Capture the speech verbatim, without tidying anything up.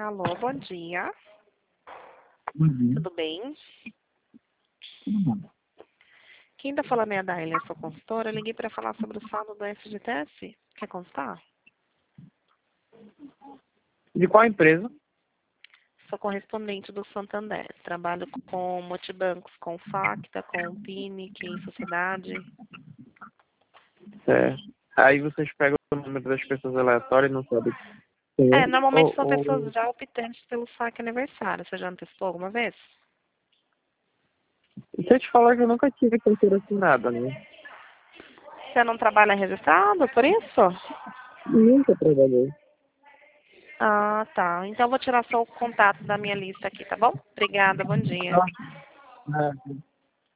Alô, bom dia. Bom dia. Tudo bem? Tudo bom. Quem está falando é a Daília, sou consultora. Eu liguei para falar sobre o saldo do F G T S. Quer constar? De qual empresa? Sou correspondente do Santander. Trabalho com multibancos, com Facta, com Pinic, Sociedade. Certo. Aí vocês pegam o número das pessoas aleatórias e não sabem quem É, é? normalmente Ou, são ou... pessoas já optantes pelo saque aniversário. Você já antecipou alguma vez? E se eu te falar que eu nunca tive carteira assinada, né? Você não trabalha registrado, por isso? Nunca trabalhei. Ah, tá. Então eu vou tirar só o contato da minha lista aqui, tá bom? Obrigada, bom dia. Ah, é.